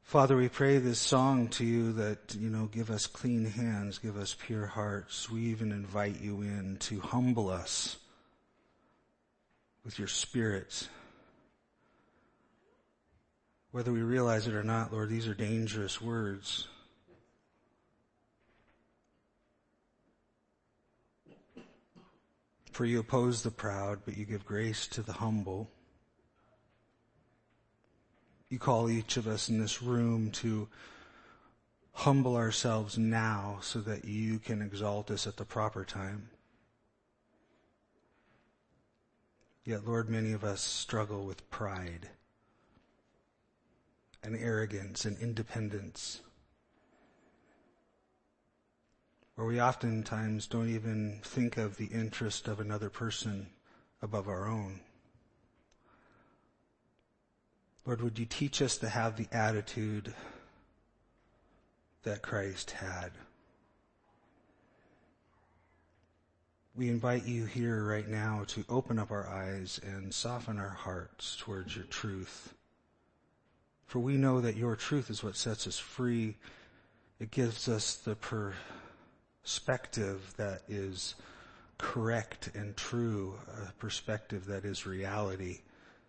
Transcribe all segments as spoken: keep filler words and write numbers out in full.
Father, we pray this song to you that, you know, give us clean hands, give us pure hearts. We even invite you in to humble us with your Spirit. Whether we realize it or not, Lord, these are dangerous words. For you oppose the proud, but you give grace to the humble. You call each of us in this room to humble ourselves now so that you can exalt us at the proper time. Yet, Lord, many of us struggle with pride and arrogance and independence, where we oftentimes don't even think of the interest of another person above our own. Lord, would you teach us to have the attitude that Christ had? We invite you here right now to open up our eyes and soften our hearts towards your truth. For we know that your truth is what sets us free. It gives us the perspective that is correct and true, a perspective that is reality.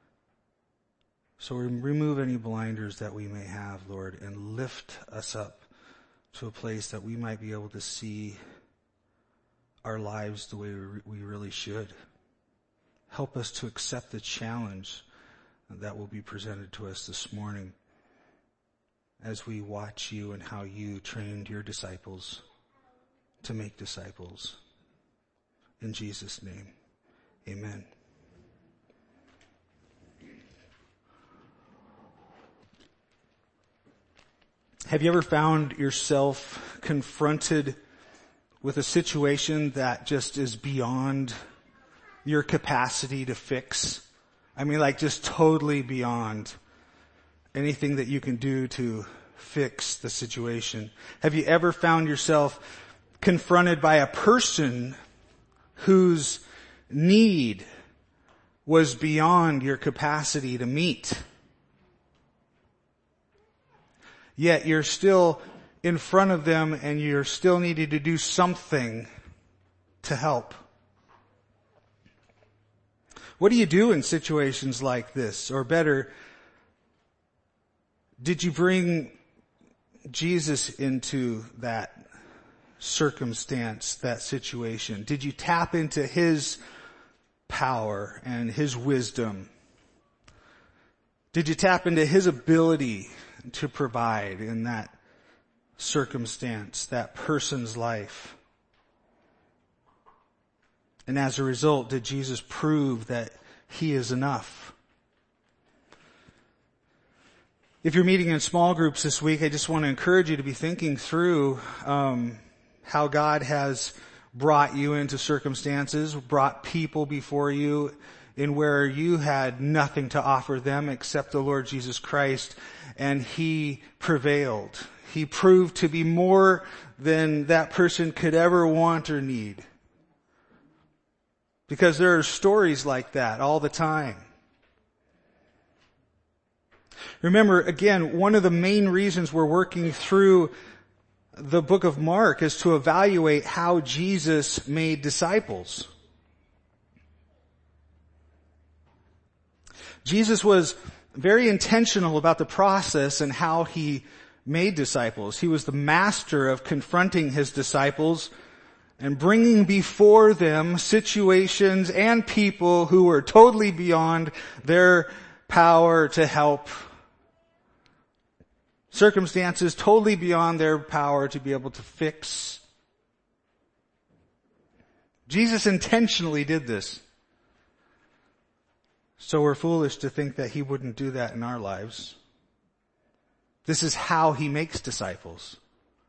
So remove any blinders that we may have, Lord, and lift us up to a place that we might be able to see our lives the way we really should. Help us to accept the challenge that will be presented to us this morning as we watch you and how you trained your disciples to make disciples. In Jesus' name, amen. Have you ever found yourself confronted with a situation that just is beyond your capacity to fix? I mean, like just totally beyond anything that you can do to fix the situation. Have you ever found yourself confronted by a person whose need was beyond your capacity to meet? Yet you're still in front of them and you're still needing to do something to help. What do you do in situations like this? Or better, did you bring Jesus into that circumstance, that situation? Did you tap into his power and his wisdom? Did you tap into his ability to provide in that circumstance, that person's life? And as a result, did Jesus prove that he is enough? If you're meeting in small groups this week, I just want to encourage you to be thinking through um, how God has brought you into circumstances, brought people before you in where you had nothing to offer them except the Lord Jesus Christ, and he prevailed. He proved to be more than that person could ever want or need. Because there are stories like that all the time. Remember, again, one of the main reasons we're working through the book of Mark is to evaluate how Jesus made disciples. Jesus was very intentional about the process and how he made disciples. He was the master of confronting his disciples and bringing before them situations and people who were totally beyond their power to help. Circumstances totally beyond their power to be able to fix. Jesus intentionally did this. So we're foolish to think that he wouldn't do that in our lives. This is how he makes disciples.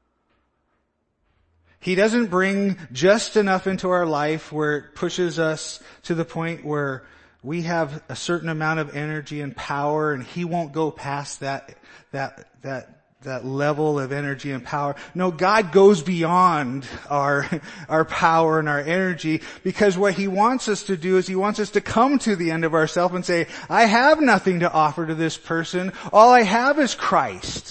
He doesn't bring just enough into our life where it pushes us to the point where we have a certain amount of energy and power, and he won't go past that, that, that that level of energy and power. No, God goes beyond our, our power and our energy, because what He wants us to do is He wants us to come to the end of ourselves and say, I have nothing to offer to this person. All I have is Christ.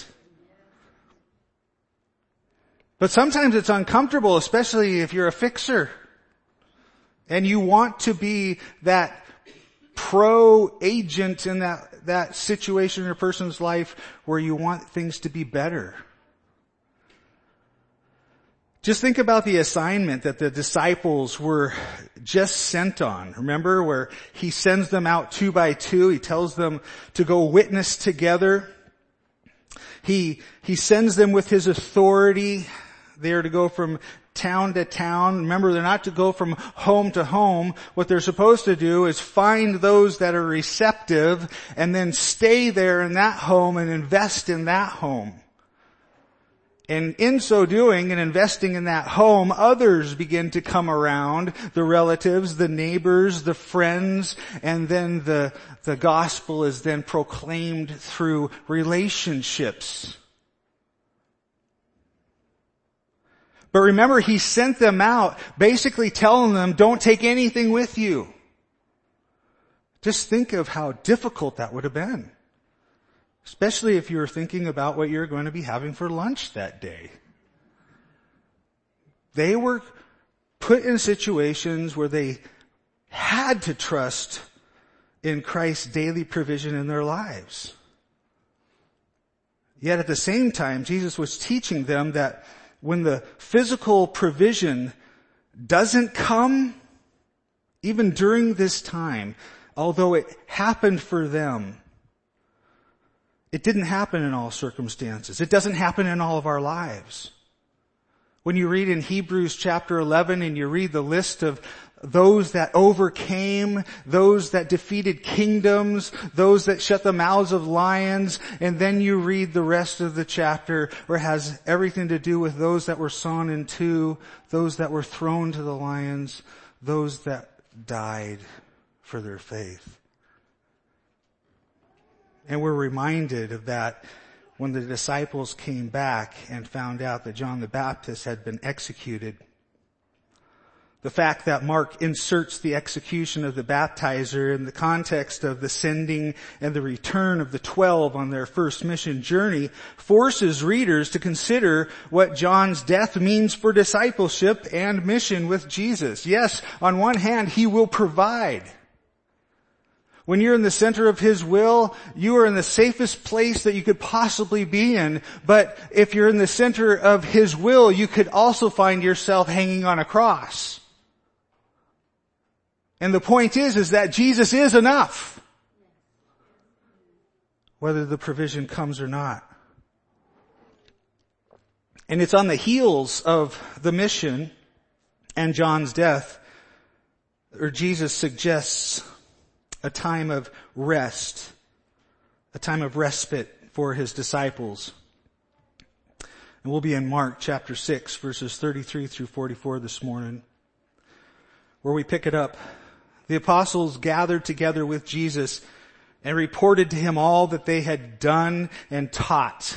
But sometimes it's uncomfortable, especially if you're a fixer and you want to be that pro-agent in that that situation in a person's life where you want things to be better. Just think about the assignment that the disciples were just sent on. Remember where He sends them out two by two. He tells them to go witness together. He, he sends them with His authority. They are to go from town to town. Remember, they're not to go from home to home. What they're supposed to do is find those that are receptive and then stay there in that home and invest in that home. And in so doing and investing in that home, others begin to come around, the relatives, the neighbors, the friends, and then the, the gospel is then proclaimed through relationships. But remember, He sent them out basically telling them, don't take anything with you. Just think of how difficult that would have been. Especially if you were thinking about what you're going to be having for lunch that day. They were put in situations where they had to trust in Christ's daily provision in their lives. Yet at the same time, Jesus was teaching them that when the physical provision doesn't come, even during this time, although it happened for them, it didn't happen in all circumstances. It doesn't happen in all of our lives. When you read in Hebrews chapter eleven and you read the list of those that overcame, those that defeated kingdoms, those that shut the mouths of lions, and then you read the rest of the chapter where it has everything to do with those that were sawn in two, those that were thrown to the lions, those that died for their faith. And we're reminded of that when the disciples came back and found out that John the Baptist had been executed. The fact that Mark inserts the execution of the baptizer in the context of the sending and the return of the twelve on their first mission journey forces readers to consider what John's death means for discipleship and mission with Jesus. Yes, on one hand, He will provide. When you're in the center of His will, you are in the safest place that you could possibly be in. But if you're in the center of His will, you could also find yourself hanging on a cross. And the point is, is that Jesus is enough, whether the provision comes or not. And it's on the heels of the mission and John's death, or Jesus suggests a time of rest, a time of respite for His disciples. And we'll be in Mark chapter six, verses thirty-three through forty-four this morning, where we pick it up. The apostles gathered together with Jesus and reported to Him all that they had done and taught.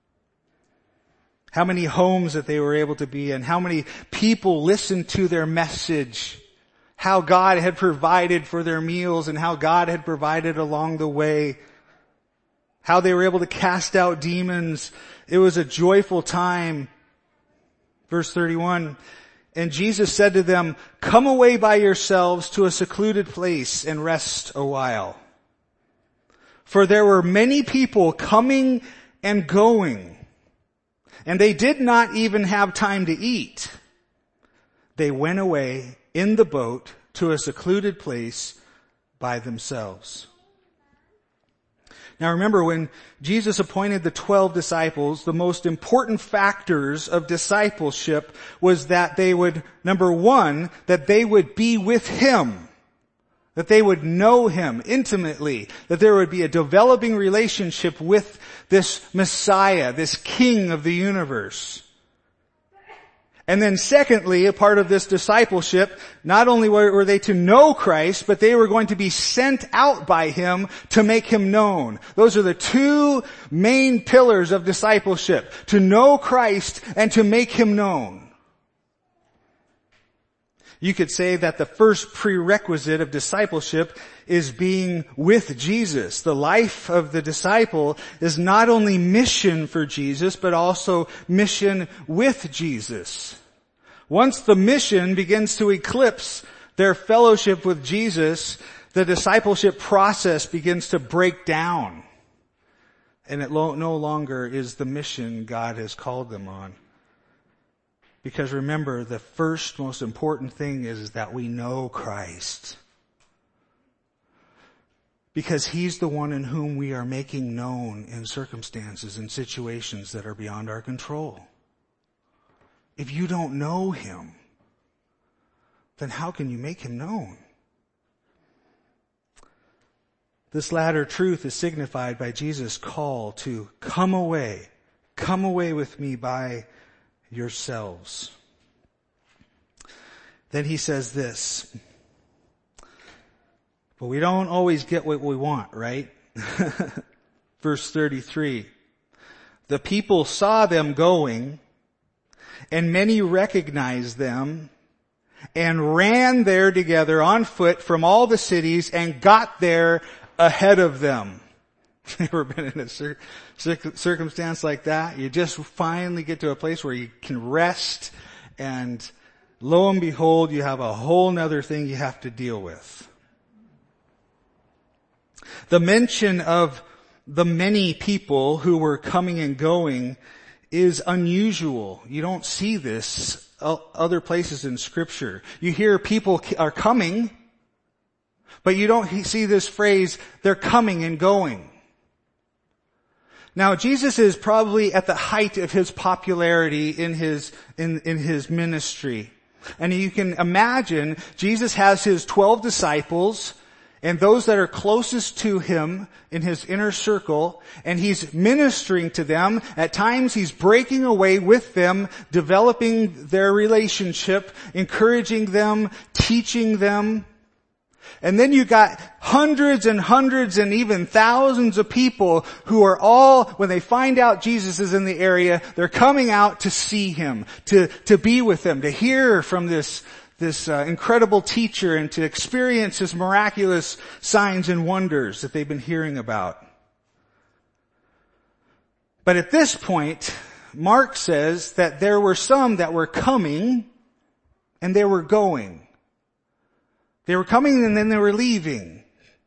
How many homes that they were able to be in, how many people listened to their message, how God had provided for their meals and how God had provided along the way, how they were able to cast out demons. It was a joyful time. Verse thirty-one, and Jesus said to them, come away by yourselves to a secluded place and rest a while. For there were many people coming and going, and they did not even have time to eat. They went away in the boat to a secluded place by themselves. Now remember, when Jesus appointed the twelve disciples, the most important factors of discipleship was that they would, number one, that they would be with Him, that they would know Him intimately, that there would be a developing relationship with this Messiah, this King of the universe. And then secondly, a part of this discipleship, not only were they to know Christ, but they were going to be sent out by Him to make Him known. Those are the two main pillars of discipleship, to know Christ and to make Him known. You could say that the first prerequisite of discipleship is being with Jesus. The life of the disciple is not only mission for Jesus, but also mission with Jesus. Once the mission begins to eclipse their fellowship with Jesus, the discipleship process begins to break down. And it lo- no longer is the mission God has called them on. Because remember, the first most important thing is that we know Christ. Because He's the one in whom we are making known in circumstances and situations that are beyond our control. If you don't know Him, then how can you make Him known? This latter truth is signified by Jesus' call to come away, come away with me by yourselves. Then He says this, but we don't always get what we want, right? Verse thirty-three, the people saw them going, and many recognized them, and ran there together on foot from all the cities and got there ahead of them. Ever been in a cir- cir- circumstance like that? You just finally get to a place where you can rest, and lo and behold, you have a whole nother thing you have to deal with. The mention of the many people who were coming and going is unusual. You don't see this other places in Scripture. You hear people are coming, but you don't see this phrase, they're coming and going. Now, Jesus is probably at the height of His popularity in His, in, in His ministry. And you can imagine Jesus has His twelve disciples and those that are closest to Him in His inner circle, and He's ministering to them. At times He's breaking away with them, developing their relationship, encouraging them, teaching them. And then you got hundreds and hundreds and even thousands of people who are all, when they find out Jesus is in the area, they're coming out to see Him, to, to be with Him, to hear from this, this uh, incredible teacher, and to experience His miraculous signs and wonders that they've been hearing about. But at this point, Mark says that there were some that were coming and they were going. They were coming and then they were leaving.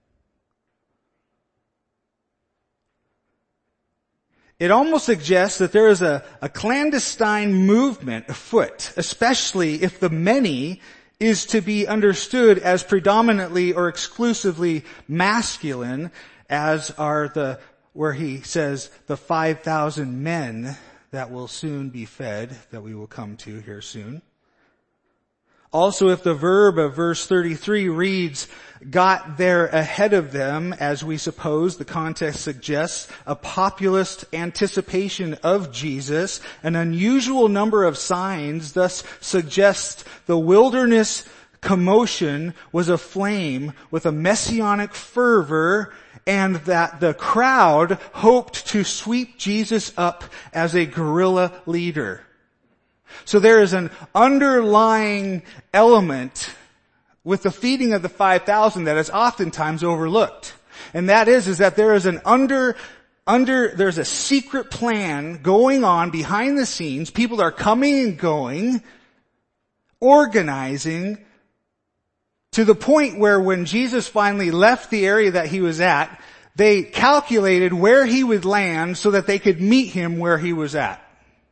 It almost suggests that there is a, a clandestine movement afoot, especially if the many is to be understood as predominantly or exclusively masculine, as are the, where he says the five thousand men that will soon be fed, that we will come to here soon. Also, if the verb of verse thirty-three reads, got there ahead of them, as we suppose the context suggests, a populist anticipation of Jesus, an unusual number of signs thus suggests the wilderness commotion was aflame with a messianic fervor, and that the crowd hoped to sweep Jesus up as a guerrilla leader. So there is an underlying element with the feeding of the five thousand that is oftentimes overlooked. And that is, is that there is an under, under, there's a secret plan going on behind the scenes. People are coming and going, organizing, to the point where when Jesus finally left the area that He was at, they calculated where He would land so that they could meet Him where He was at.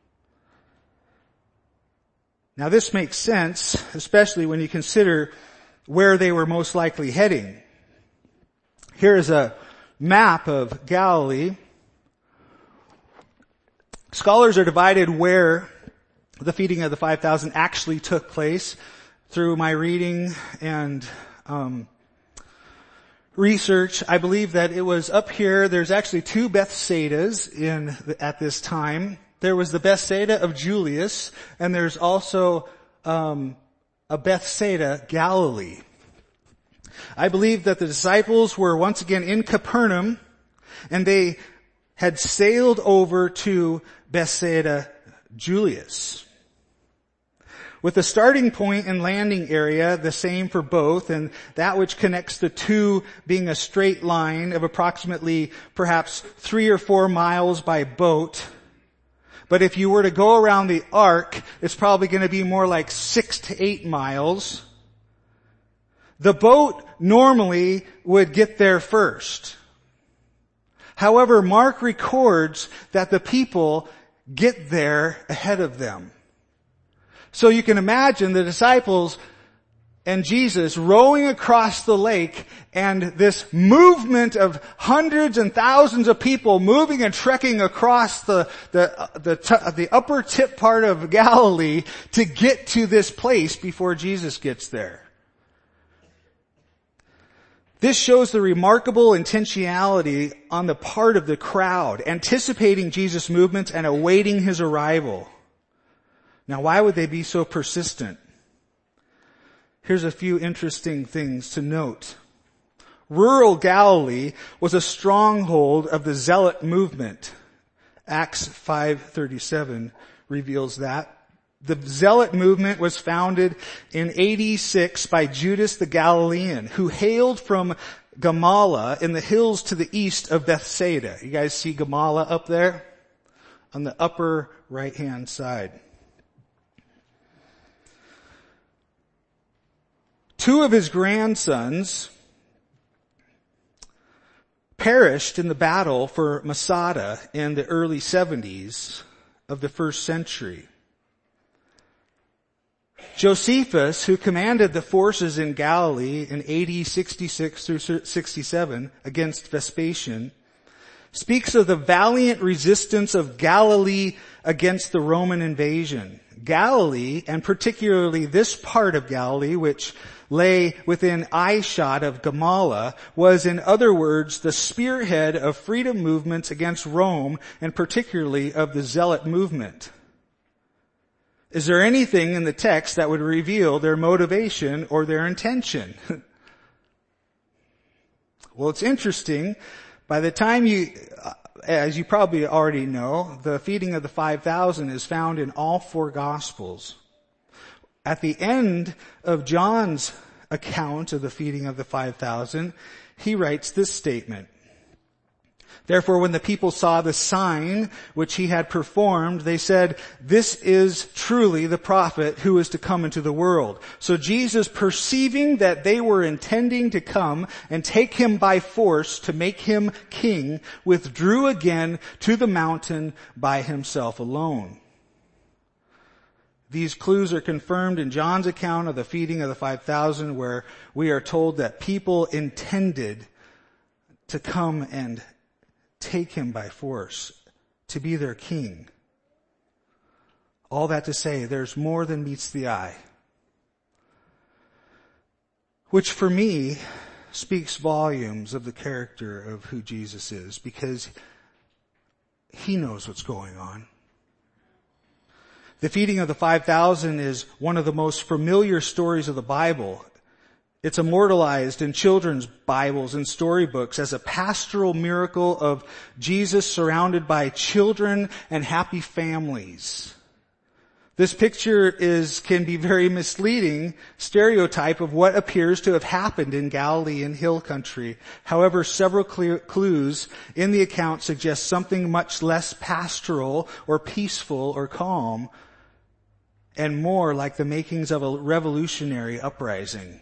Now this makes sense, especially when you consider where they were most likely heading. Here is a map of Galilee. Scholars are divided where the feeding of the five thousand actually took place. Through my reading and um, research, I believe that it was up here. There's actually two Bethsaidas in the, at this time. There was the Bethsaida of Julius, and there's also um, a Bethsaida, Galilee. I believe that the disciples were once again in Capernaum, and they had sailed over to Bethsaida, Julius. With the starting point and landing area the same for both, and that which connects the two being a straight line of approximately perhaps three or four miles by boat. But if you were to go around the arc, it's probably going to be more like six to eight miles. The boat normally would get there first. However, Mark records that the people get there ahead of them. So you can imagine the disciples and Jesus rowing across the lake, and this movement of hundreds and thousands of people moving and trekking across the the the, t- the upper tip part of Galilee to get to this place before Jesus gets there. This shows the remarkable intentionality on the part of the crowd, anticipating Jesus' movements and awaiting his arrival. Now, why would they be so persistent? Here's a few interesting things to note. Rural Galilee was a stronghold of the Zealot movement. Acts five thirty-seven reveals that. The Zealot movement was founded in A D six by Judas the Galilean, who hailed from Gamala in the hills to the east of Bethsaida. You guys see Gamala up there? On the upper right-hand side. Two of his grandsons perished in the battle for Masada in the early seventies of the first century. Josephus, who commanded the forces in Galilee in A D sixty-six through sixty-seven against Vespasian, speaks of the valiant resistance of Galilee against the Roman invasion. Galilee, and particularly this part of Galilee, which lay within eyeshot of Gamala, was in other words the spearhead of freedom movements against Rome, and particularly of the Zealot movement. Is there anything in the text that would reveal their motivation or their intention? Well, it's interesting. By the time you, as you probably already know, the feeding of the five thousand is found in all four Gospels. At the end of John's account of the feeding of the five thousand, he writes this statement. Therefore, when the people saw the sign which he had performed, they said, "This is truly the prophet who is to come into the world." So Jesus, perceiving that they were intending to come and take him by force to make him king, withdrew again to the mountain by himself alone. These clues are confirmed in John's account of the feeding of the five thousand, where we are told that people intended to come and take him by force, to be their king. All that to say, there's more than meets the eye. Which for me speaks volumes of the character of who Jesus is, because he knows what's going on. The feeding of the five thousand is one of the most familiar stories of the Bible. It's immortalized in children's Bibles and storybooks as a pastoral miracle of Jesus surrounded by children and happy families. This picture is, can be very misleading stereotype of what appears to have happened in Galilean hill country. However, several clear clues in the account suggest something much less pastoral or peaceful or calm, and more like the makings of a revolutionary uprising.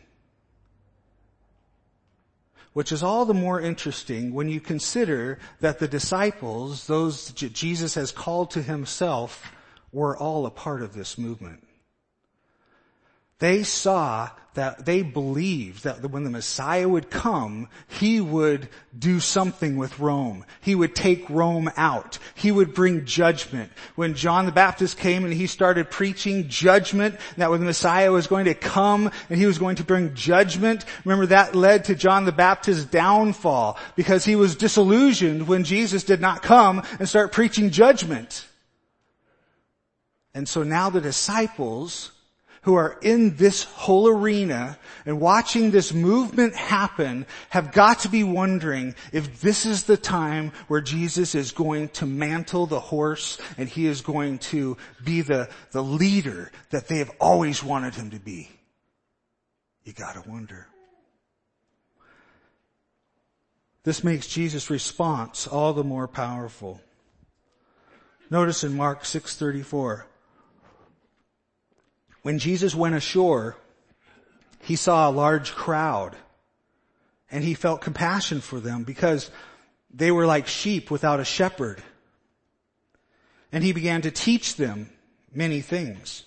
Which is all the more interesting when you consider that the disciples, those Jesus has called to himself, were all a part of this movement. They saw that, they believed that when the Messiah would come, he would do something with Rome. He would take Rome out. He would bring judgment. When John the Baptist came and he started preaching judgment, that when the Messiah was going to come and he was going to bring judgment, remember that led to John the Baptist's downfall, because he was disillusioned when Jesus did not come and start preaching judgment. And so now the disciples who are in this whole arena and watching this movement happen have got to be wondering if this is the time where Jesus is going to mantle the horse and he is going to be the, the leader that they have always wanted him to be. You gotta wonder. This makes Jesus' response all the more powerful. Notice in Mark six thirty-four. When Jesus went ashore, he saw a large crowd, and he felt compassion for them because they were like sheep without a shepherd. And he began to teach them many things.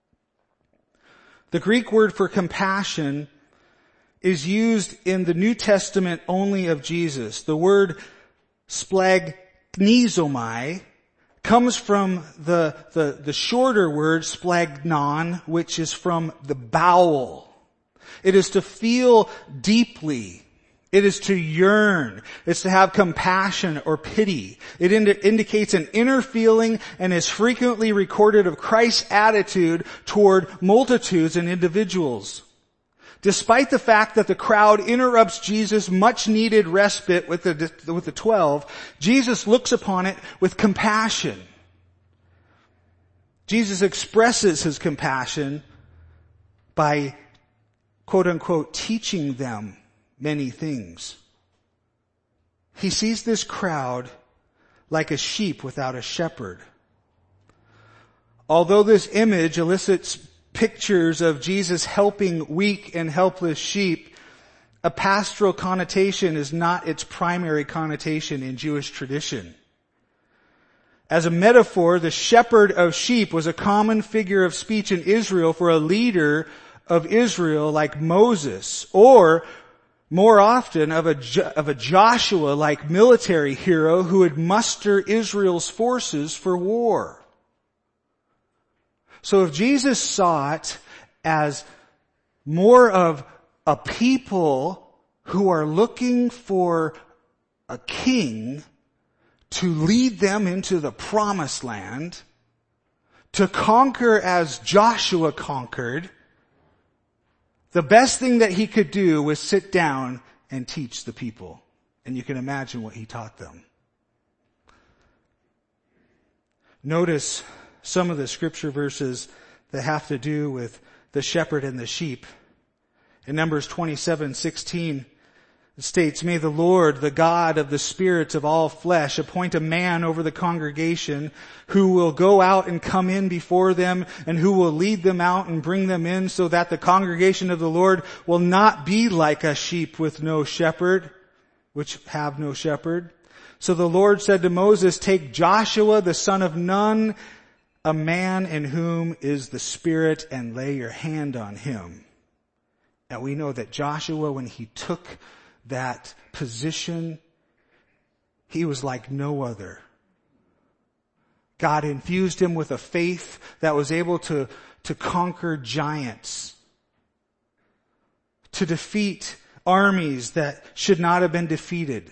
The Greek word for compassion is used in the New Testament only of Jesus. The word splagchnizomai comes from the, the, the shorter word splagnon, which is from the bowel. It is to feel deeply. It is to yearn. It's to have compassion or pity. It indi- indicates an inner feeling and is frequently recorded of Christ's attitude toward multitudes and individuals. Despite the fact that the crowd interrupts Jesus' much needed respite with the, with the twelve, Jesus looks upon it with compassion. Jesus expresses his compassion by, quote unquote, teaching them many things. He sees this crowd like a sheep without a shepherd. Although this image elicits pictures of Jesus helping weak and helpless sheep, a pastoral connotation is not its primary connotation in Jewish tradition. As a metaphor, the shepherd of sheep was a common figure of speech in Israel for a leader of Israel like Moses, or more often of a, of a Joshua-like military hero who would muster Israel's forces for war. So if Jesus saw it as more of a people who are looking for a king to lead them into the promised land, to conquer as Joshua conquered, the best thing that he could do was sit down and teach the people. And you can imagine what he taught them. Notice some of the scripture verses that have to do with the shepherd and the sheep. In Numbers twenty-seven sixteen, it states, "May the Lord, the God of the spirits of all flesh, appoint a man over the congregation who will go out and come in before them, and who will lead them out and bring them in, so that the congregation of the Lord will not be like a sheep with no shepherd, which have no shepherd. So the Lord said to Moses, take Joshua the son of Nun, a man in whom is the Spirit, and lay your hand on him." And we know that Joshua, when he took that position, he was like no other. God infused him with a faith that was able to, to conquer giants, to defeat armies that should not have been defeated.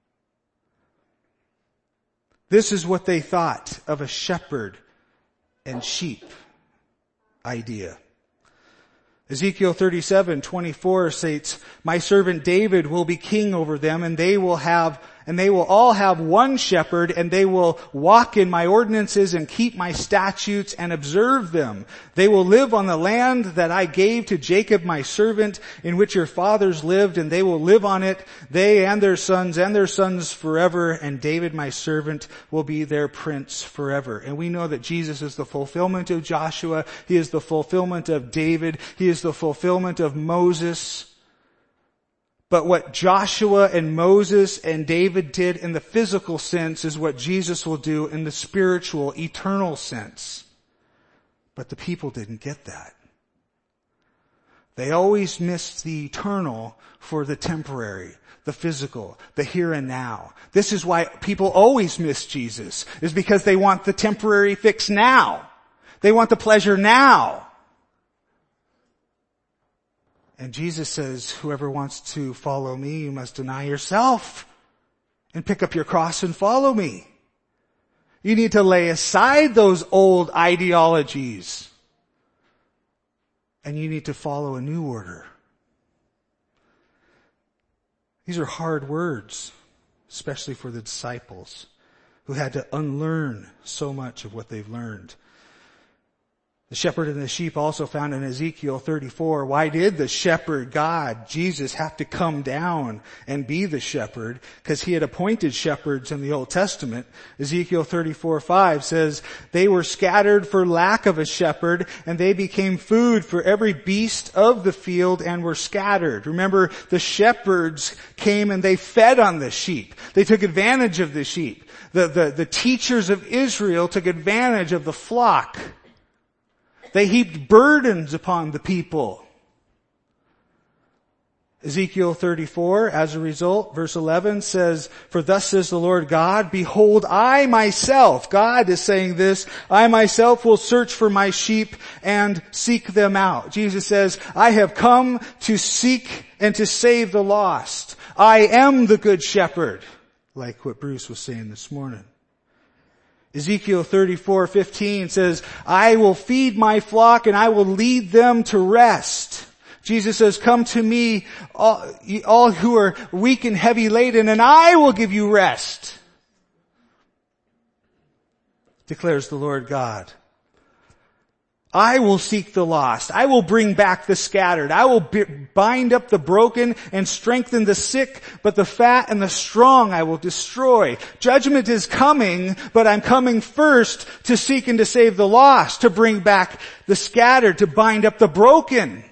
This is what they thought of a shepherd and sheep idea. Ezekiel thirty-seven twenty-four states, "My servant David will be king over them, and they will have, and they will all have one shepherd, and they will walk in my ordinances and keep my statutes and observe them. They will live on the land that I gave to Jacob my servant, in which your fathers lived, and they will live on it, they and their sons and their sons forever, and David my servant will be their prince forever." And we know that Jesus is the fulfillment of Joshua. He is the fulfillment of David. He is the fulfillment of Moses. But what Joshua and Moses and David did in the physical sense is what Jesus will do in the spiritual, eternal sense. But the people didn't get that. They always missed the eternal for the temporary, the physical, the here and now. This is why people always miss Jesus, is because they want the temporary fix now. They want the pleasure now. And Jesus says, whoever wants to follow me, you must deny yourself and pick up your cross and follow me. You need to lay aside those old ideologies. And you need to follow a new order. These are hard words, especially for the disciples who had to unlearn so much of what they've learned. The shepherd and the sheep also found in Ezekiel thirty-four. Why did the shepherd God, Jesus, have to come down and be the shepherd? Because he had appointed shepherds in the Old Testament. Ezekiel thirty-four five says, they were scattered for lack of a shepherd, and they became food for every beast of the field and were scattered. Remember, the shepherds came and they fed on the sheep. They took advantage of the sheep. The, the, the teachers of Israel took advantage of the flock. They heaped burdens upon the people. Ezekiel thirty-four, as a result, verse eleven says, for thus says the Lord God, behold, I myself, God is saying this, I myself will search for my sheep and seek them out. Jesus says, I have come to seek and to save the lost. I am the good shepherd, like what Bruce was saying this morning. Ezekiel thirty-four fifteen says, I will feed my flock and I will lead them to rest. Jesus says, come to me, all, all who are weak and heavy laden, and I will give you rest, declares the Lord God. I will seek the lost. I will bring back the scattered. I will b- bind up the broken and strengthen the sick, but the fat and the strong I will destroy. Judgment is coming, but I'm coming first to seek and to save the lost, to bring back the scattered, to bind up the broken.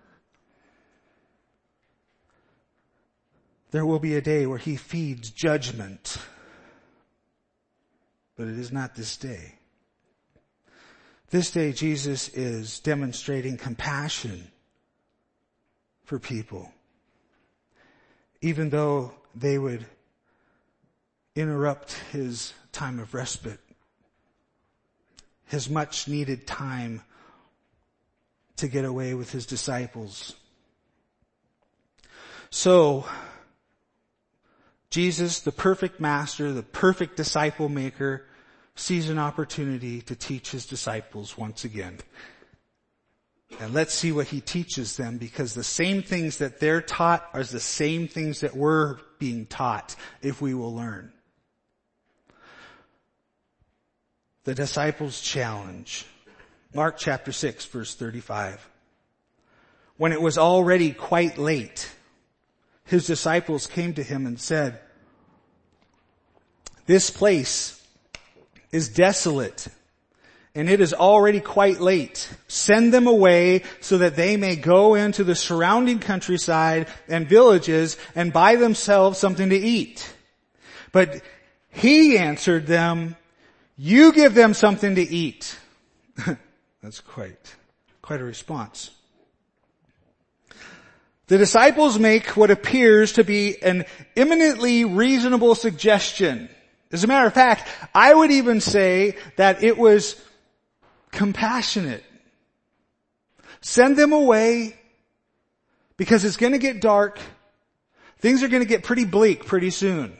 There will be a day where he feeds judgment, but it is not this day. This day, Jesus is demonstrating compassion for people, even though they would interrupt his time of respite, his much needed time to get away with his disciples. So, Jesus, the perfect master, the perfect disciple maker, sees an opportunity to teach his disciples once again. And let's see what he teaches them, because the same things that they're taught are the same things that we're being taught if we will learn. The disciples' challenge. Mark chapter six, verse thirty-five. When it was already quite late, his disciples came to him and said, this place is desolate, and it is already quite late. Send them away so that they may go into the surrounding countryside and villages and buy themselves something to eat. But he answered them, you give them something to eat. That's quite, quite a response. The disciples make what appears to be an eminently reasonable suggestion. As a matter of fact, I would even say that it was compassionate. Send them away because it's going to get dark. Things are going to get pretty bleak pretty soon.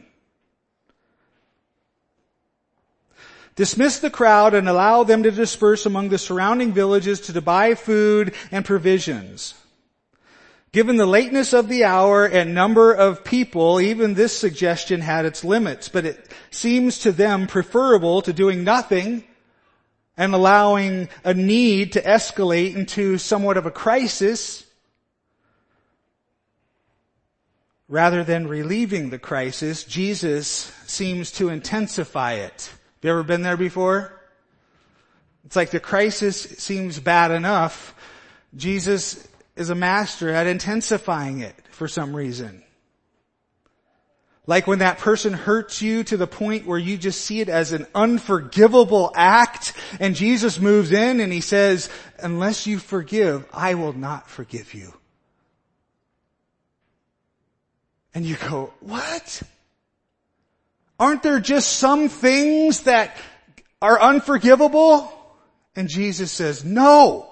Dismiss the crowd and allow them to disperse among the surrounding villages to buy food and provisions. Given the lateness of the hour and number of people, even this suggestion had its limits, but it seems to them preferable to doing nothing and allowing a need to escalate into somewhat of a crisis rather than relieving the crisis. Jesus seems to intensify it. Have you ever been there before? It's like the crisis seems bad enough. Jesus is a master at intensifying it for some reason. Like when that person hurts you to the point where you just see it as an unforgivable act, and Jesus moves in and he says, unless you forgive, I will not forgive you. And you go, what? Aren't there just some things that are unforgivable? And Jesus says, no.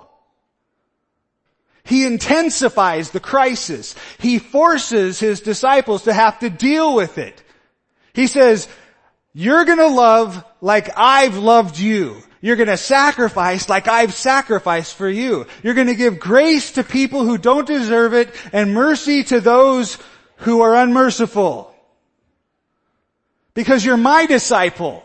He intensifies the crisis. He forces his disciples to have to deal with it. He says, You're going to love like I've loved you. You're going to sacrifice like I've sacrificed for you. You're going to give grace to people who don't deserve it and mercy to those who are unmerciful. Because you're my disciple.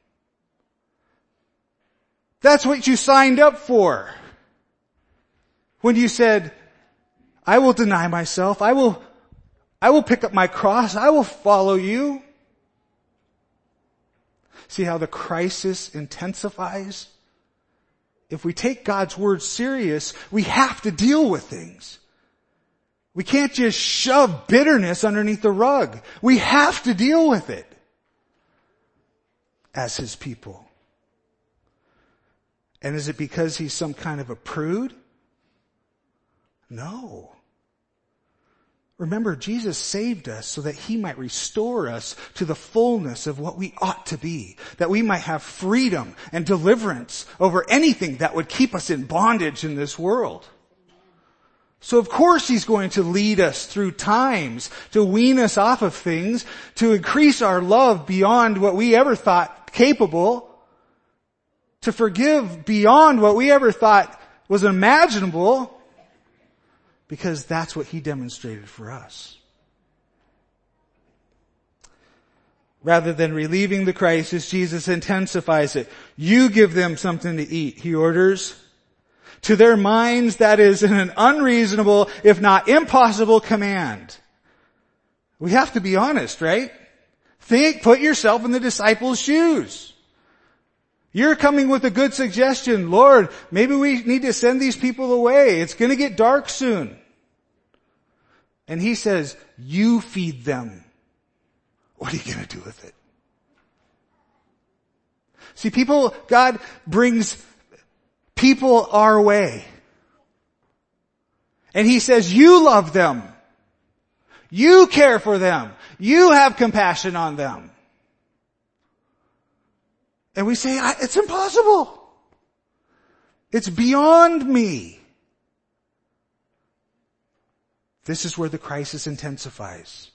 That's what you signed up for. When you said, I will deny myself, I will, I will pick up my cross, I will follow you. See how the crisis intensifies? If we take God's word serious, we have to deal with things. We can't just shove bitterness underneath the rug. We have to deal with it as his people. And is it because he's some kind of a prude? No. Remember, Jesus saved us so that he might restore us to the fullness of what we ought to be, that we might have freedom and deliverance over anything that would keep us in bondage in this world. So of course he's going to lead us through times to wean us off of things, to increase our love beyond what we ever thought capable, to forgive beyond what we ever thought was imaginable, because that's what he demonstrated for us. Rather than relieving the crisis, Jesus intensifies it. You give them something to eat, he orders. To their minds, that is an unreasonable, if not impossible command. We have to be honest, right? Think, put yourself in the disciples' shoes. You're coming with a good suggestion. Lord, maybe we need to send these people away. It's going to get dark soon. And he says, you feed them. What are you going to do with it? See, people, God brings people our way. And he says, you love them. You care for them. You have compassion on them. And we say, it's impossible. It's beyond me. This is where the crisis intensifies.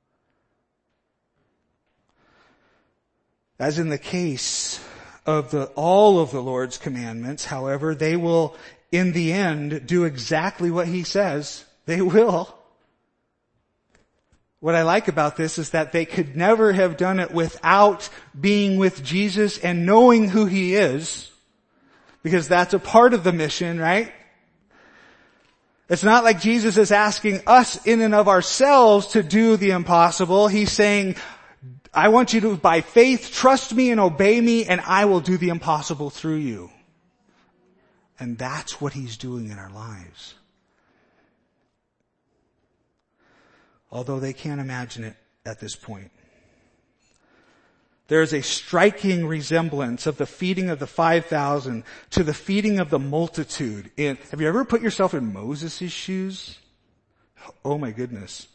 As in the case of the, all of the Lord's commandments, however, they will, in the end, do exactly what he says. They will. What I like about this is that they could never have done it without being with Jesus and knowing who he is, because that's a part of the mission, right? It's not like Jesus is asking us in and of ourselves to do the impossible. He's saying, I want you to, by faith, trust me and obey me, and I will do the impossible through you. And that's what he's doing in our lives. Although they can't imagine it at this point. There is a striking resemblance of the feeding of the five thousand to the feeding of the multitude. In, have you ever put yourself in Moses' shoes? Oh my goodness.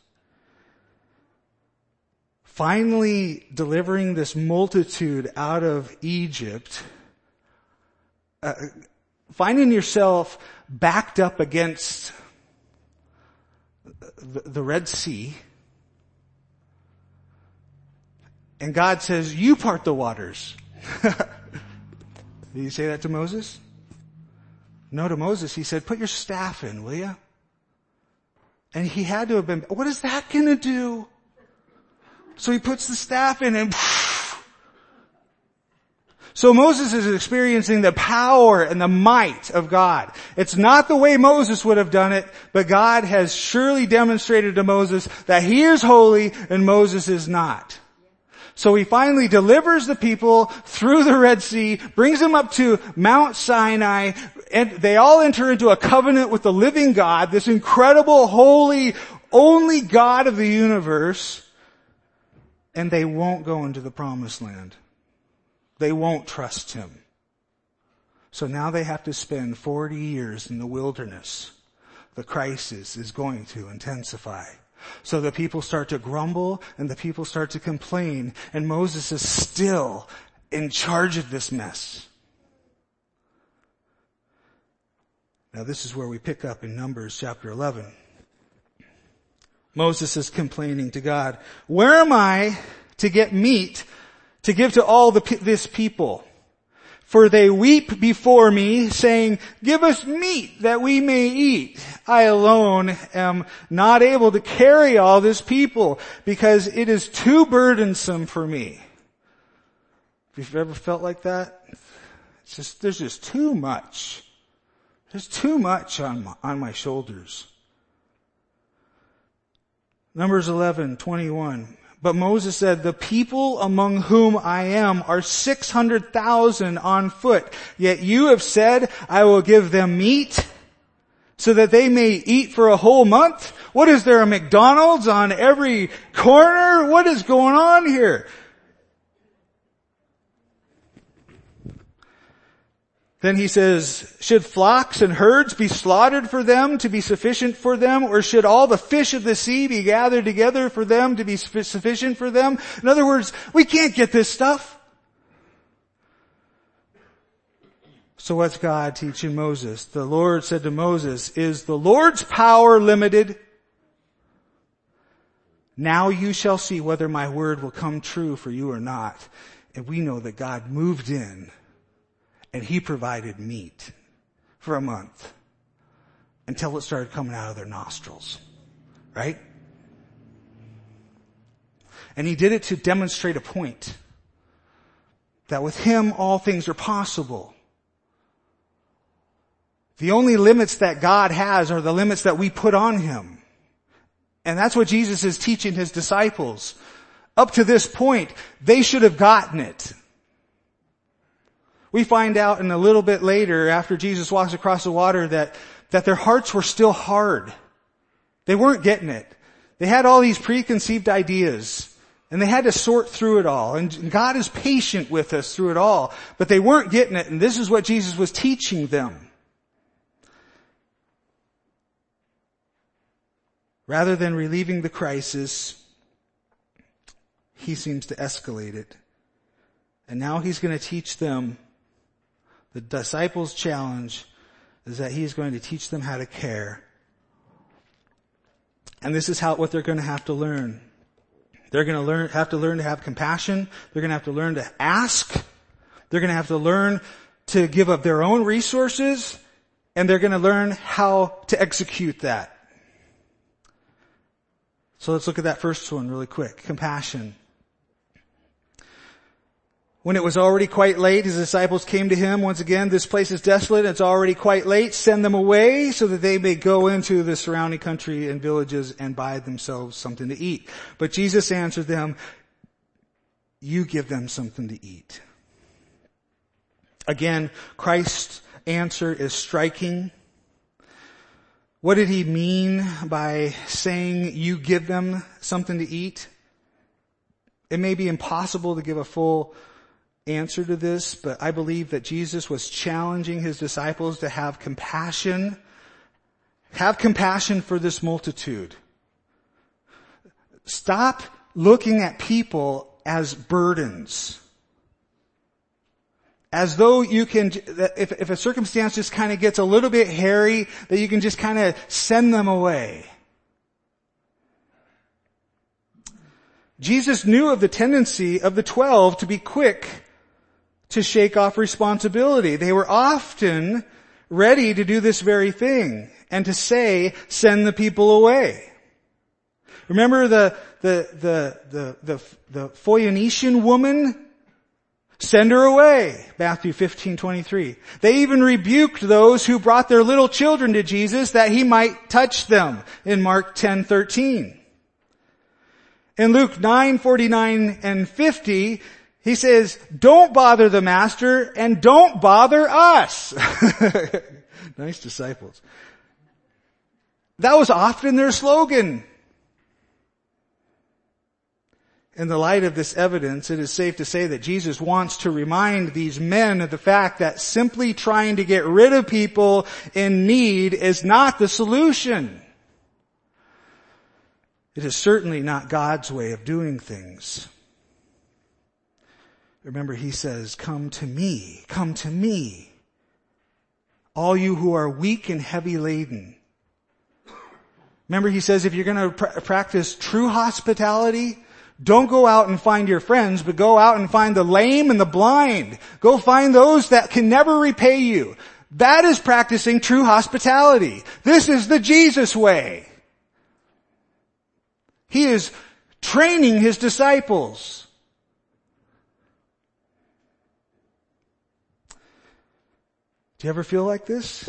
Finally delivering this multitude out of Egypt, uh, finding yourself backed up against the, the Red Sea, and God says, you part the waters. Did he say that to Moses? No, to Moses he said, put your staff in, will you? And he had to have been, what is that going to do? So he puts the staff in and so Moses is experiencing the power and the might of God. It's not the way Moses would have done it, but God has surely demonstrated to Moses that he is holy and Moses is not. So he finally delivers the people through the Red Sea, brings them up to Mount Sinai, and they all enter into a covenant with the living God, this incredible, holy, only God of the universe, and they won't go into the promised land. They won't trust him. So now they have to spend forty years in the wilderness. The crisis is going to intensify. So the people start to grumble and the people start to complain, and Moses is still in charge of this mess. Now this is where we pick up in Numbers chapter eleven. Moses is complaining to God, where am I to get meat to give to all the, this people. For they weep before me, saying, give us meat that we may eat. I alone am not able to carry all this people, because it is too burdensome for me. If you've ever felt like that, it's just, there's just too much. There's too much on my, on my shoulders. Numbers eleven twenty-one. But Moses said, the people among whom I am are six hundred thousand on foot. Yet you have said, I will give them meat so that they may eat for a whole month. What is there, a McDonald's on every corner? What is going on here? Then he says, should flocks and herds be slaughtered for them to be sufficient for them? Or should all the fish of the sea be gathered together for them to be sufficient for them? In other words, we can't get this stuff. So what's God teaching Moses? The Lord said to Moses, is the Lord's power limited? Now you shall see whether my word will come true for you or not. And we know that God moved in. And he provided meat for a month until it started coming out of their nostrils. Right? And he did it to demonstrate a point. That with him all things are possible. The only limits that God has are the limits that we put on him. And that's what Jesus is teaching his disciples. Up to this point, they should have gotten it. We find out in a little bit later, after Jesus walks across the water, that, that their hearts were still hard. They weren't getting it. They had all these preconceived ideas, and they had to sort through it all. And God is patient with us through it all, but they weren't getting it, and this is what Jesus was teaching them. Rather than relieving the crisis, he seems to escalate it. And now he's going to teach them. The disciples' challenge is that he's going to teach them how to care. And this is how, what they're going to have to learn. They're going to learn, have to learn to have compassion. They're going to have to learn to ask. They're going to have to learn to give up their own resources. And they're going to learn how to execute that. So let's look at that first one really quick. Compassion. When it was already quite late, his disciples came to him. Once again, this place is desolate. It's already quite late. Send them away so that they may go into the surrounding country and villages and buy themselves something to eat. But Jesus answered them, you give them something to eat. Again, Christ's answer is striking. What did he mean by saying you give them something to eat? It may be impossible to give a full answer to this, but I believe that Jesus was challenging his disciples to have compassion. Have compassion for this multitude. Stop looking at people as burdens. As though you can, if, if a circumstance just kind of gets a little bit hairy, that you can just kind of send them away. Jesus knew of the tendency of the twelve to be quick to shake off responsibility. They were often ready to do this very thing and to say, send the people away. Remember the, the, the, the, the, the Phoenician woman? Send her away. Matthew fifteen twenty-three. They even rebuked those who brought their little children to Jesus that he might touch them in Mark ten thirteen. In Luke nine forty-nine and fifty, he says, don't bother the master and don't bother us. Nice disciples. That was often their slogan. In the light of this evidence, it is safe to say that Jesus wants to remind these men of the fact that simply trying to get rid of people in need is not the solution. It is certainly not God's way of doing things. Remember, he says, come to me, come to me, all you who are weak and heavy laden. Remember, he says, if you're going to pr- practice true hospitality, Don't go out and find your friends, but go out and find the lame and the blind. Go find those that can never repay you. That is practicing true hospitality. This is the Jesus way. He is training his disciples. Do you ever feel like this?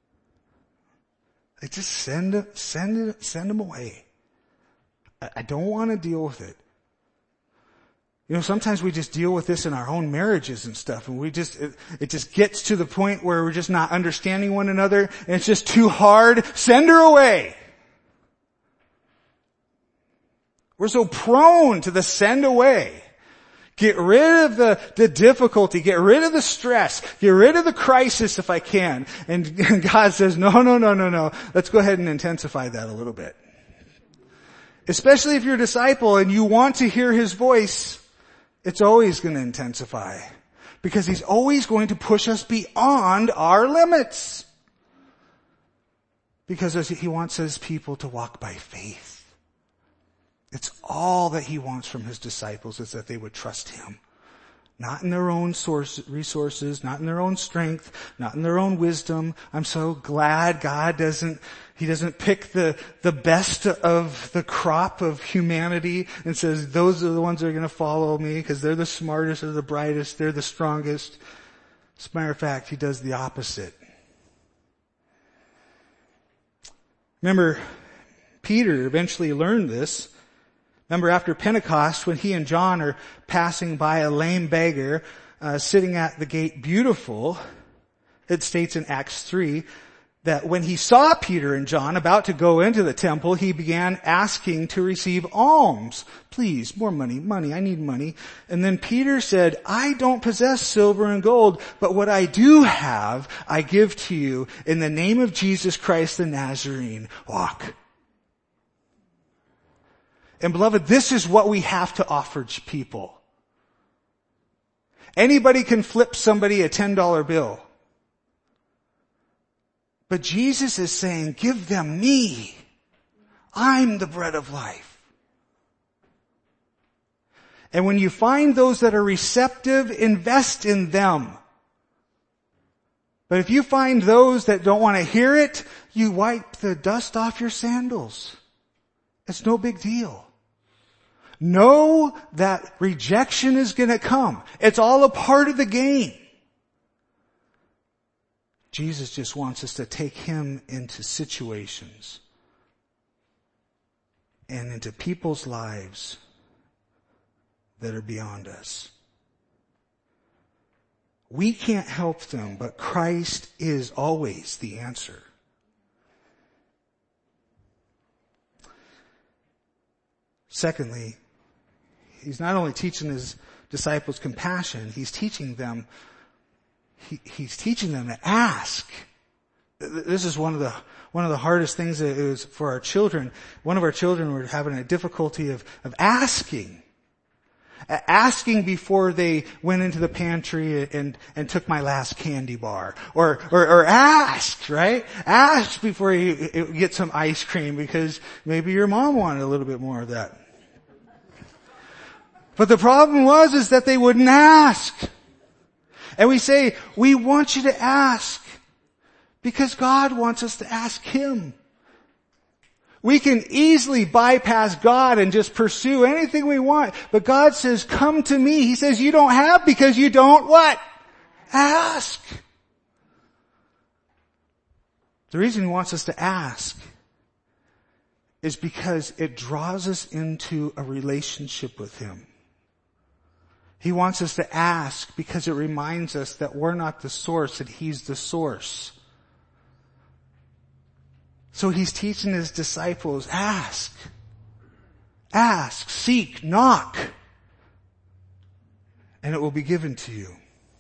Like just send, send, send them away. I, I don't want to deal with it. You know, sometimes we just deal with this in our own marriages and stuff, and we just, it, it just gets to the point where we're just not understanding one another, and it's just too hard. Send her away. We're so prone to the send away. Get rid of the, the difficulty. Get rid of the stress. Get rid of the crisis if I can. And, and God says, no, no, no, no, no. Let's go ahead and intensify that a little bit. Especially if you're a disciple and you want to hear his voice, it's always going to intensify. Because he's always going to push us beyond our limits. Because he wants his people to walk by faith. It's all that he wants from his disciples is that they would trust him. Not in their own source, resources, not in their own strength, not in their own wisdom. I'm so glad God doesn't, he doesn't pick the, the best of the crop of humanity and says, those are the ones that are going to follow me because they're the smartest, they're the brightest, they're the strongest. As a matter of fact, he does the opposite. Remember, Peter eventually learned this. Remember after Pentecost when he and John are passing by a lame beggar uh, sitting at the gate beautiful, it states in Acts three that when he saw Peter and John about to go into the temple, he began asking to receive alms. Please, more money, money, I need money. And then Peter said, I don't possess silver and gold, but what I do have, I give to you in the name of Jesus Christ the Nazarene. Walk. And beloved, this is what we have to offer people. Anybody can flip somebody a ten dollar bill. But Jesus is saying, give them me. I'm the bread of life. And when you find those that are receptive, invest in them. But if you find those that don't want to hear it, you wipe the dust off your sandals. It's no big deal. Know that rejection is going to come. It's all a part of the game. Jesus just wants us to take him into situations and into people's lives that are beyond us. We can't help them, but Christ is always the answer. Secondly, he's not only teaching his disciples compassion, he's teaching them, he, he's teaching them to ask. This is one of the, one of the hardest things that is for our children. One of our children were having a difficulty of, of asking. Asking before they went into the pantry and, and took my last candy bar. Or, or, or asked, right? Asked before you get some ice cream because maybe your mom wanted a little bit more of that. But the problem was, is that they wouldn't ask. And we say, we want you to ask because God wants us to ask him. We can easily bypass God and just pursue anything we want. But God says, come to me. He says, you don't have because you don't what? Ask. The reason he wants us to ask is because it draws us into a relationship with him. He wants us to ask because it reminds us that we're not the source, that he's the source. So he's teaching his disciples, ask, ask, seek, knock, and it will be given to you.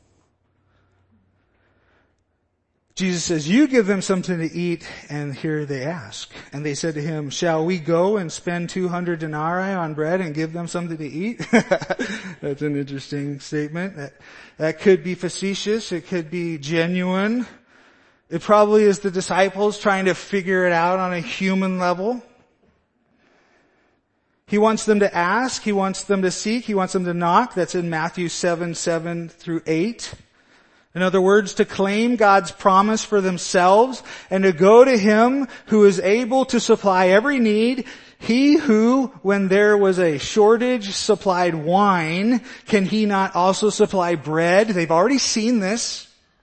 Jesus says, you give them something to eat, and here they ask. And they said to him, shall we go and spend two hundred denarii on bread and give them something to eat? That's an interesting statement. That, that could be facetious. It could be genuine. It probably is the disciples trying to figure it out on a human level. He wants them to ask. He wants them to seek. He wants them to knock. That's in Matthew seven, seven through eight. In other words, to claim God's promise for themselves and to go to Him who is able to supply every need. He who, when there was a shortage, supplied wine, can He not also supply bread? They've already seen this.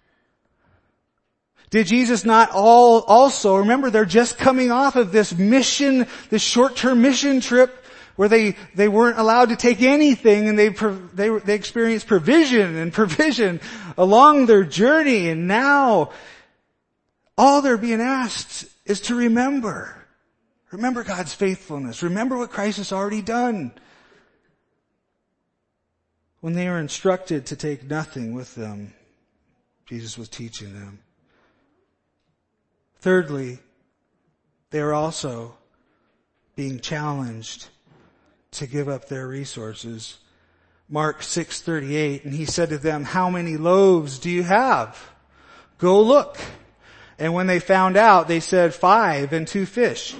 Did Jesus not all also, remember they're just coming off of this mission, this short-term mission trip where they, they weren't allowed to take anything, and they, they, they experienced provision and provision along their journey, and now all they're being asked is to remember. Remember God's faithfulness. Remember what Christ has already done. When they were instructed to take nothing with them, Jesus was teaching them. Thirdly, they are also being challenged to give up their resources. Mark six thirty-eight, and He said to them, how many loaves do you have? Go look. And when they found out, they said, five and two fish.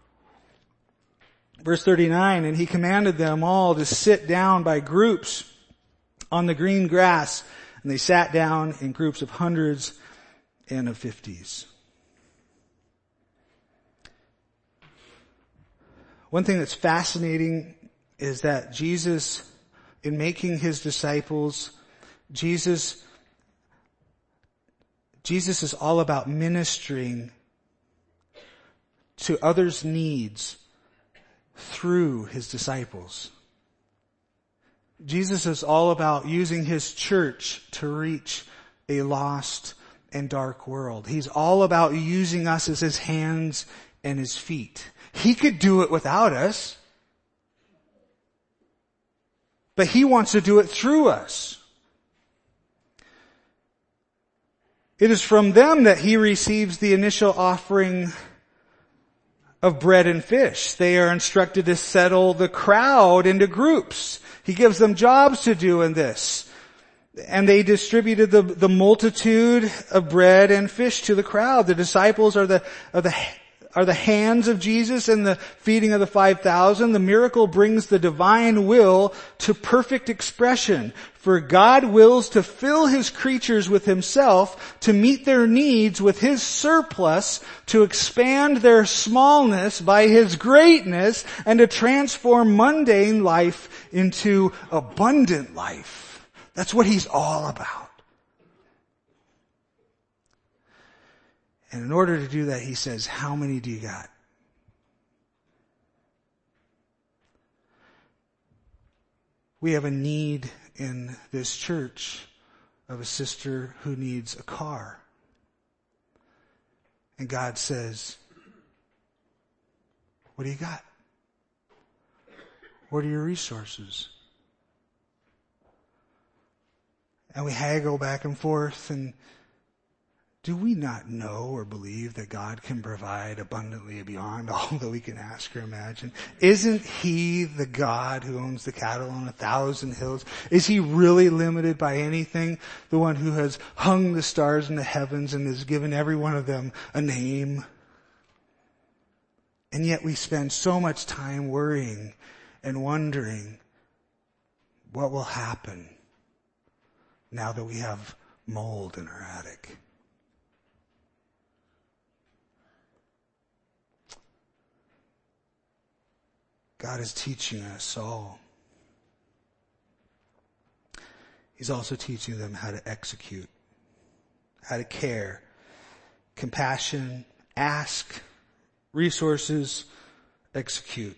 Verse thirty-nine, and He commanded them all to sit down by groups on the green grass. And they sat down in groups of hundreds and of fifties. One thing that's fascinating is that Jesus, in making His disciples, Jesus, Jesus is all about ministering to others' needs through His disciples. Jesus is all about using His church to reach a lost and dark world. He's all about using us as His hands and His feet. He could do it without us, but He wants to do it through us. It is from them that He receives the initial offering of bread and fish. They are instructed to settle the crowd into groups. He gives them jobs to do in this. And they distributed the, the multitude of bread and fish to the crowd. The disciples are the, are the, are the hands of Jesus in the feeding of the five thousand. The miracle brings the divine will to perfect expression. For God wills to fill His creatures with Himself, to meet their needs with His surplus, to expand their smallness by His greatness, and to transform mundane life into abundant life. That's what He's all about. And in order to do that, He says, how many do you got? We have a need in this church of a sister who needs a car. And God says, what do you got? What are your resources? And we haggle back and forth, and do we not know or believe that God can provide abundantly beyond all that we can ask or imagine? Isn't He the God who owns the cattle on a thousand hills? Is He really limited by anything? The one who has hung the stars in the heavens and has given every one of them a name? And yet we spend so much time worrying and wondering what will happen now that we have mold in our attic. God is teaching us all. He's also teaching them how to execute, how to care, compassion, ask, resources, execute.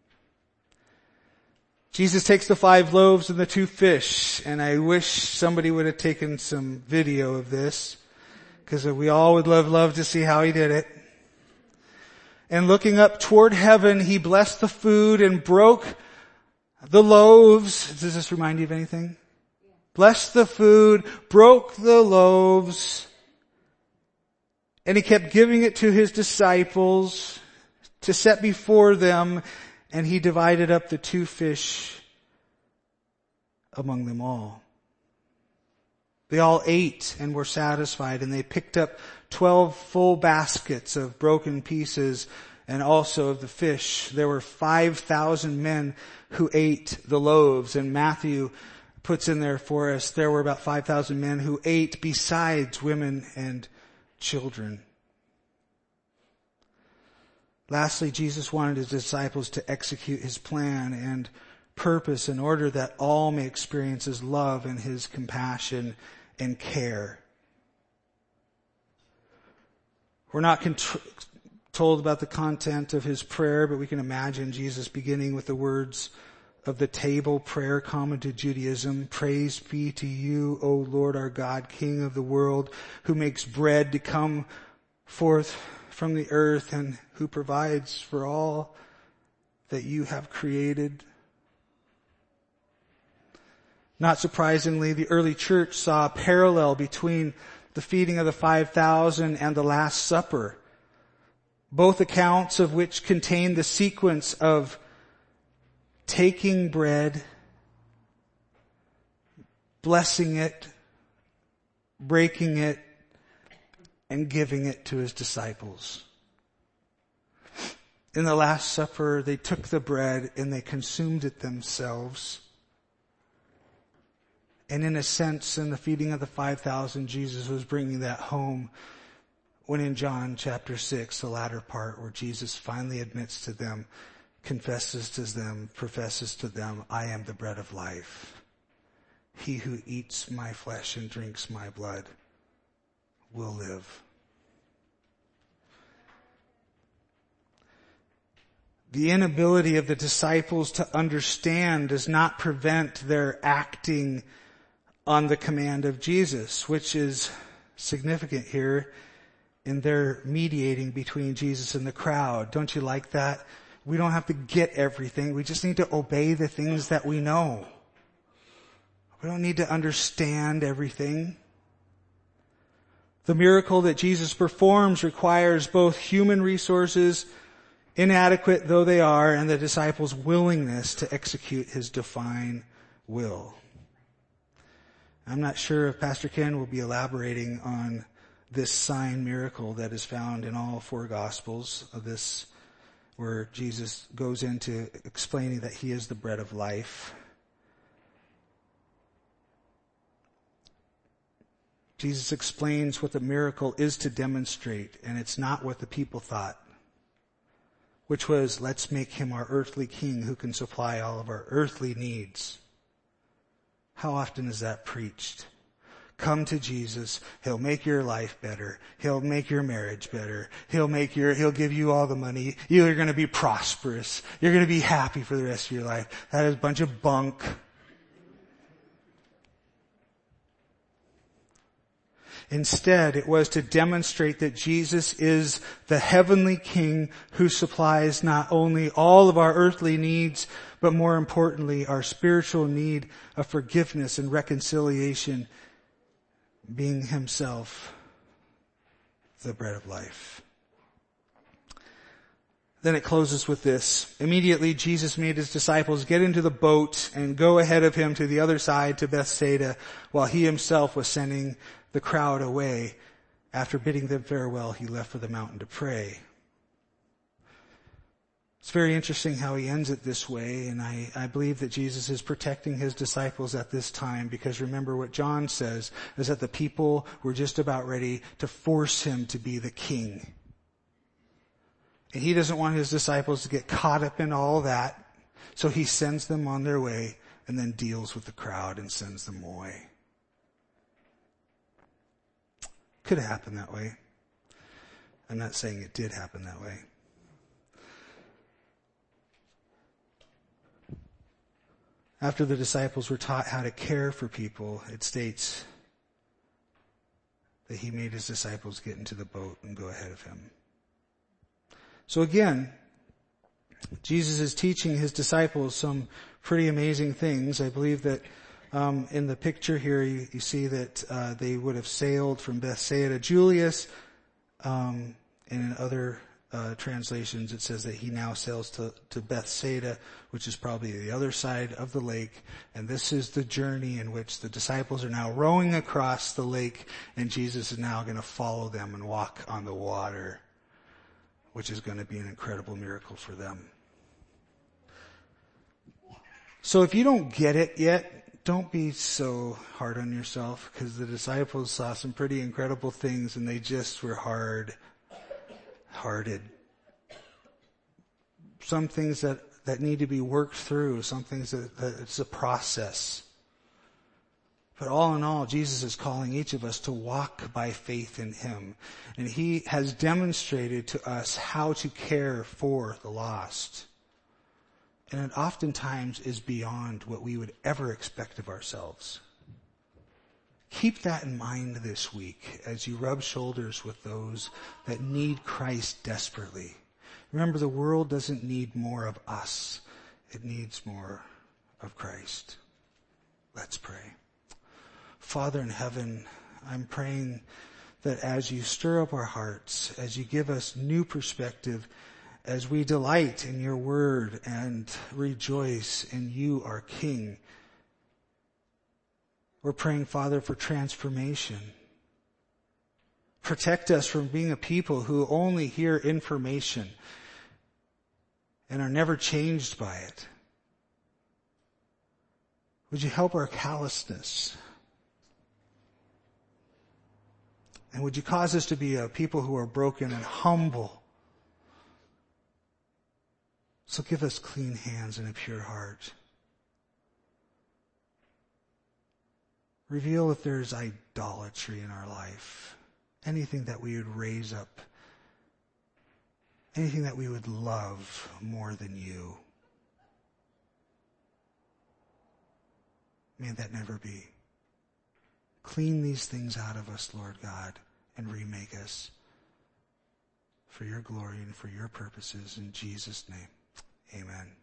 Jesus takes the five loaves and the two fish, and I wish somebody would have taken some video of this, because we all would love, love to see how He did it. And looking up toward heaven, He blessed the food and broke the loaves. Does this remind you of anything? Yeah. Blessed the food, broke the loaves, and He kept giving it to His disciples to set before them, and He divided up the two fish among them all. They all ate and were satisfied, and they picked up twelve full baskets of broken pieces and also of the fish. There were five thousand men who ate the loaves, and Matthew puts in there for us, there were about five thousand men who ate besides women and children. Lastly, Jesus wanted his disciples to execute his plan and purpose in order that all may experience his love and his compassion and care. We're not contr- told about the content of his prayer, but we can imagine Jesus beginning with the words of the table prayer common to Judaism. Praise be to you, O Lord our God, King of the world, who makes bread to come forth from the earth and who provides for all that you have created. Not surprisingly, the early church saw a parallel between the feeding of the five thousand and the Last Supper, both accounts of which contain the sequence of taking bread, blessing it, breaking it, and giving it to his disciples. In the Last Supper, they took the bread and they consumed it themselves. And in a sense, in the feeding of the five thousand, Jesus was bringing that home when in John chapter six, the latter part where Jesus finally admits to them, confesses to them, professes to them, I am the bread of life. He who eats my flesh and drinks my blood will live. The inability of the disciples to understand does not prevent their acting on the command of Jesus, which is significant here in their mediating between Jesus and the crowd. Don't you like that? We don't have to get everything. We just need to obey the things that we know. We don't need to understand everything. The miracle that Jesus performs requires both human resources, inadequate though they are, and the disciples' willingness to execute his divine will. I'm not sure if Pastor Ken will be elaborating on this sign miracle that is found in all four Gospels of this, where Jesus goes into explaining that he is the bread of life. Jesus explains what the miracle is to demonstrate, and it's not what the people thought, which was, let's make him our earthly king who can supply all of our earthly needs. How often is that preached? Come to Jesus. He'll make your life better. He'll make your marriage better. He'll make your, he'll give you all the money. You're going to be prosperous. You're going to be happy for the rest of your life. That is a bunch of bunk. Instead, it was to demonstrate that Jesus is the heavenly King who supplies not only all of our earthly needs, but more importantly, our spiritual need of forgiveness and reconciliation, being himself the bread of life. Then it closes with this. Immediately Jesus made his disciples get into the boat and go ahead of him to the other side to Bethsaida, while he himself was sending the crowd away. After bidding them farewell, he left for the mountain to pray. It's very interesting how he ends it this way, and I, I believe that Jesus is protecting his disciples at this time, because remember what John says is that the people were just about ready to force him to be the king. And he doesn't want his disciples to get caught up in all that, so he sends them on their way and then deals with the crowd and sends them away. Could have happened that way. I'm not saying it did happen that way. After the disciples were taught how to care for people, it states that he made his disciples get into the boat and go ahead of him. So again, Jesus is teaching his disciples some pretty amazing things. I believe that um, in the picture here you, you see that uh, they would have sailed from Bethsaida to Julius, um, and in other uh, translations it says that he now sails to, to Bethsaida, which is probably the other side of the lake. And this is the journey in which the disciples are now rowing across the lake, and Jesus is now going to follow them and walk on the water which is going to be an incredible miracle for them. So if you don't get it yet, don't be so hard on yourself, because the disciples saw some pretty incredible things and they just were hard hearted. Some things that, that need to be worked through, some things that, that it's a process. But all in all, Jesus is calling each of us to walk by faith in Him. And He has demonstrated to us how to care for the lost. And it oftentimes is beyond what we would ever expect of ourselves. Keep that in mind this week as you rub shoulders with those that need Christ desperately. Remember, the world doesn't need more of us. It needs more of Christ. Let's pray. Father in heaven, I'm praying that as you stir up our hearts, as you give us new perspective, as we delight in your word and rejoice in you, our King, we're praying, Father, for transformation. Protect us from being a people who only hear information and are never changed by it. Would you help our callousness? And would you cause us to be a people who are broken and humble? So give us clean hands and a pure heart. Reveal if there's idolatry in our life. Anything that we would raise up. Anything that we would love more than you. May that never be. Clean these things out of us, Lord God, and remake us for your glory and for your purposes. In Jesus' name, amen.